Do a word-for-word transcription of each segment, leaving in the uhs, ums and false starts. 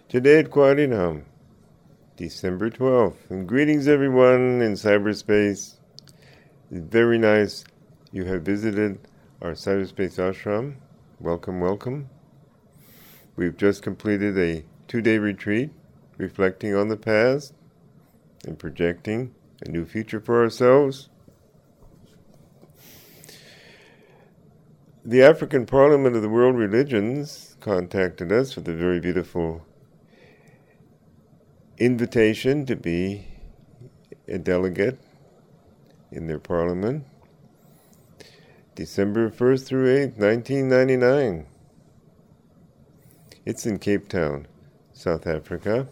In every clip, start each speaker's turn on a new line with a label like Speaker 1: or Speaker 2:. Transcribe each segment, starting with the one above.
Speaker 1: Today at Quadinam, December twelfth. And greetings everyone in cyberspace. It's very nice you have visited our cyberspace ashram. Welcome, welcome. We've just completed a two-day retreat reflecting on the past and projecting a new future for ourselves. The African Parliament of the World Religions contacted us with a very beautiful invitation to be a delegate in their parliament, December first through eighth, nineteen ninety-nine. It's in Cape Town, South Africa.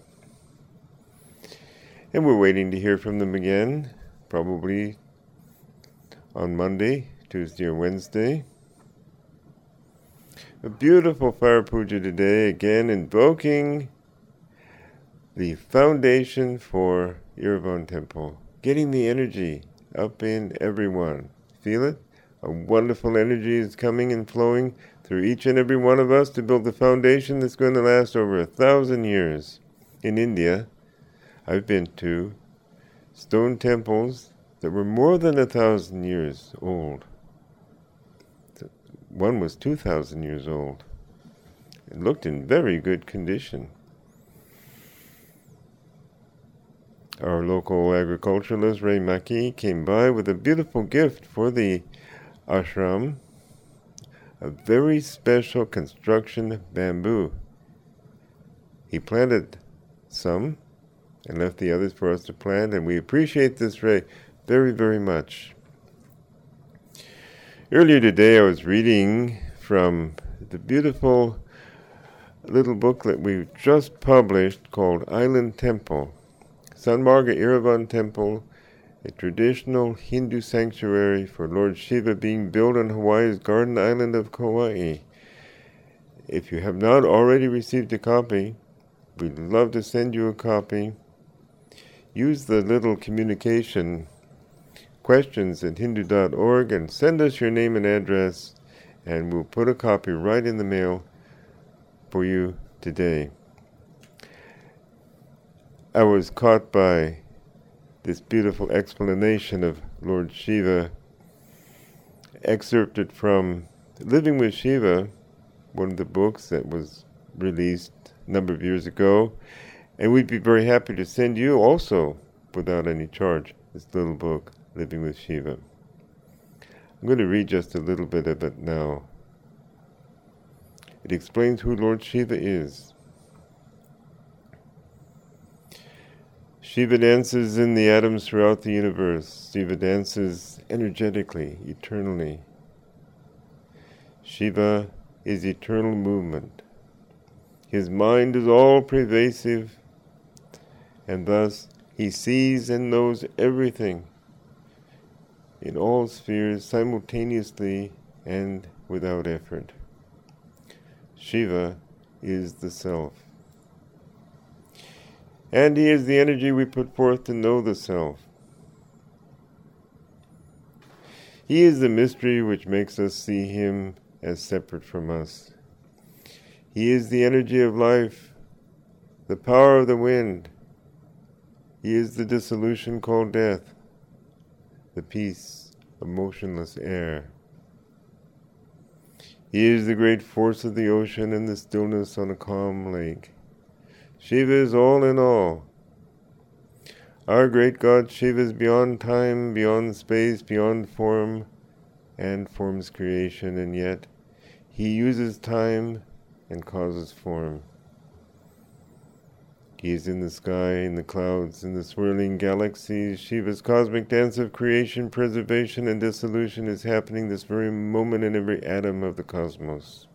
Speaker 1: And we're waiting to hear from them again, probably on Monday, Tuesday, or Wednesday. A beautiful fire puja today, again invoking the foundation for Yerevan Temple, getting the energy up in everyone. Feel it? A wonderful energy is coming and flowing through each and every one of us to build the foundation that's going to last over a thousand years. In India, I've been to stone temples that were more than a thousand years old. One was two thousand years old. It looked in very good condition. Our local agriculturalist, Ray Maki, came by with a beautiful gift for the ashram, a very special construction bamboo. He planted some and left the others for us to plant, and we appreciate this, Ray, very, very much. Earlier today I was reading from the beautiful little booklet we just published called Island Temple. Sanmarga Yerevan Temple, a traditional Hindu sanctuary for Lord Shiva being built on Hawaii's garden island of Kauai. If you have not already received a copy, we'd love to send you a copy. Use the little communication questions at hindu dot org and send us your name and address, and we'll put a copy right in the mail for you today. I was caught by this beautiful explanation of Lord Shiva, excerpted from Living with Shiva, one of the books that was released a number of years ago, and we'd be very happy to send you also, without any charge, this little book, Living with Shiva. I'm going to read just a little bit of it now. It explains who Lord Shiva is. Shiva dances in the atoms throughout the universe. Shiva dances energetically, eternally. Shiva is eternal movement. His mind is all-pervasive, and thus he sees and knows everything in all spheres simultaneously and without effort. Shiva is the self. And he is the energy we put forth to know the self. He is the mystery which makes us see him as separate from us. He is the energy of life, the power of the wind. He is the dissolution called death, the peace of motionless air. He is the great force of the ocean and the stillness on a calm lake. Shiva is all in all. Our great God Shiva is beyond time, beyond space, beyond form and form's creation, and yet he uses time and causes form. He is in the sky, in the clouds, in the swirling galaxies. Shiva's cosmic dance of creation, preservation, and dissolution is happening this very moment in every atom of the cosmos.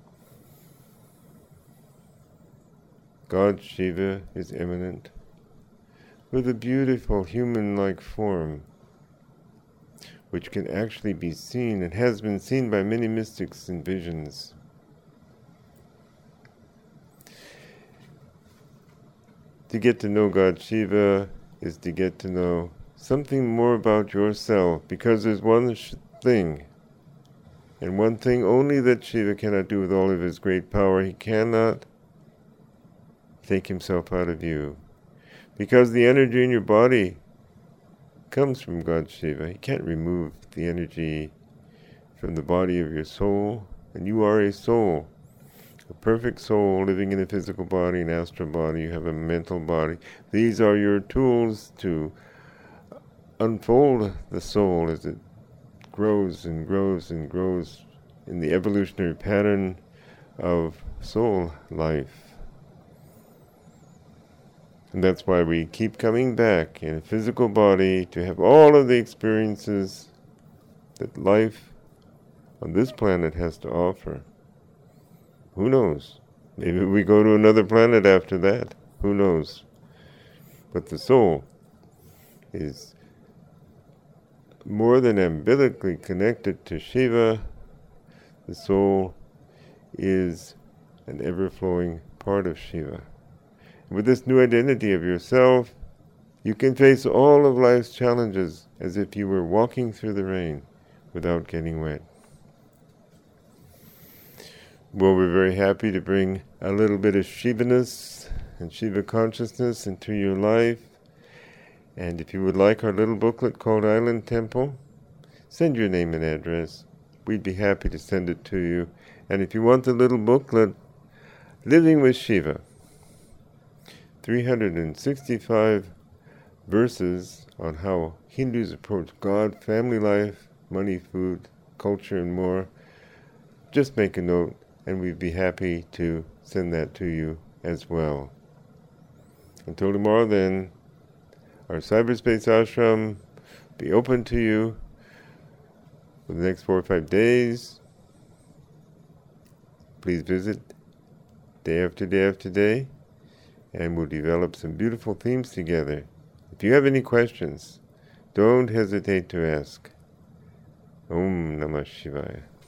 Speaker 1: God Shiva is immanent, with a beautiful human-like form, which can actually be seen and has been seen by many mystics in visions. To get to know God Shiva is to get to know something more about yourself, because there's one sh- thing, and one thing only that Shiva cannot do with all of his great power. He cannot take himself out of you. Because the energy in your body comes from God Shiva. He can't remove the energy from the body of your soul. And you are a soul, a perfect soul living in a physical body, an astral body. You have a mental body. These are your tools to unfold the soul as it grows and grows and grows in the evolutionary pattern of soul life. And that's why we keep coming back in a physical body to have all of the experiences that life on this planet has to offer. Who knows? Maybe we go to another planet after that. Who knows? But the soul is more than umbilically connected to Shiva. The soul is an ever-flowing part of Shiva. With this new identity of yourself, you can face all of life's challenges as if you were walking through the rain without getting wet. Well, we're very happy to bring a little bit of Shivaness and Shiva consciousness into your life. And if you would like our little booklet called Island Temple, send your name and address. We'd be happy to send it to you. And if you want the little booklet, Living with Shiva, three hundred sixty-five verses on how Hindus approach God, family life, money, food, culture, and more, just make a note, and we'd be happy to send that to you as well. Until tomorrow then, our cyberspace ashram will be open to you for the next four or five days. Please visit day after day after day, and we'll develop some beautiful themes together. If you have any questions, don't hesitate to ask. Om Namah Shivaya.